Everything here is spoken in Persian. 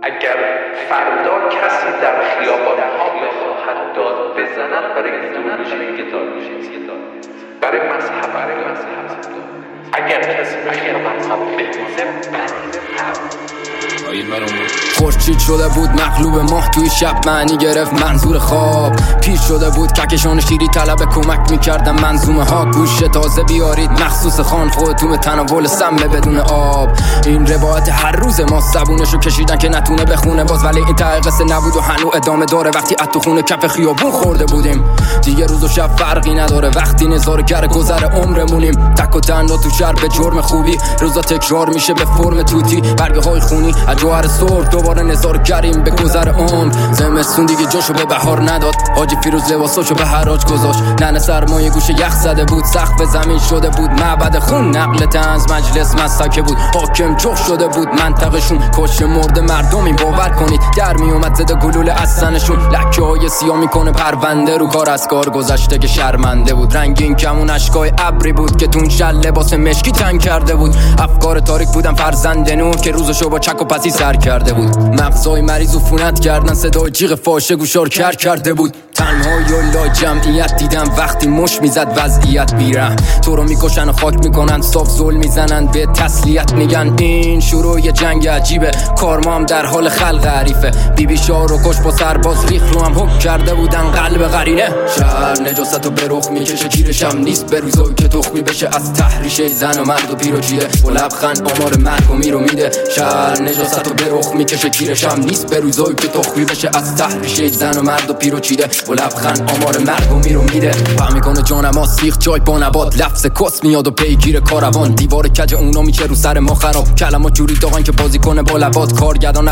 اگر فردا کسی در خیابان‌ها بخواهد داد بزنن برای ایدئولوژی برای مذهب اگر کسی بخواهد خورشید شده بود مغلوب ماه توی شب معنی گرفت منظور خواب پیش شده بود ککشان شیری طلب کمک میکردم منظومه ها گوش تازه بیارید مخصوص خان خودتون تناول سمه بدون آب این روایت هر روز ما زبونشو کشیدن که نتونه بخونه باز ولی این ته قصه نبود و هنو ادامه داره وقتی اتو خونه کف خیابون خورده بودیم دیگه روز و شب فرقی نداره وقتی نظاره‌گر گذر عمرمونیم تک و تنها تو شهر به جرم خوبی روزا تکرار میشه به فرم توتی برگه های خونی از جوهر سرخ دوباره نظاره‌گریم به گذر عمر زمستون دیگه جاشو به بهار نداد حاجی فیروز لباساشو به حراج گذاشت ننه سرمایه گوشه یخ زده بود سقف زمین شده بود معبد خون نقل طنز مجلس مسکه بود حاکم چخ شده بود منطقشون کش مرده مردمی باور کنید در میومد زده گلوله از سنشون لکه های سیاه میکنه پرونده رو کار از کار گذشته که شرمنده بود رنگین کمون اشکای ابری بود که تون شل لباس مشکی تنگ کرده بود افکار تاریک بودن فرزند نور که روزشو با چک و پسی سر کرده بود مغزای مریض عفونت کردن صدای جیغ فاشه گوشار کرده بود تنهایی و لا جمعیت دیدم وقتی مش میزد وضعیت بیرم تو رو میکشن و خاک میکنن صاف ظلم میزنن به تسلیت میگن این شروع یه جنگ عجیبه کارما هم در حال خلق عریفه بیبی شاه رو کش با سرباز ریخ رو هم حک کرده بودن قلب قرینه شهر نجاست و به رخ میکشه کیرشم نیست به روزایی که تخمی بشه از تحریشه زن و مرد و پیر و جیره و لبخند آمار مرگ و میرو میده شهر نجاست و به رخ میکشه کیرشم نیست به روزایی که تخمی بشه از تحریشه زن و مرد و پیر و جیره و لبخند آمار مرگ و میرو میده فهم میکنه جانم سیخ جای با نبات لفظ کس میاد و پیگیر کاروان دیوار کج اونا میچه رو سر ما خراب کلمات جوری داغن که بازی کنه با لبات کارگردان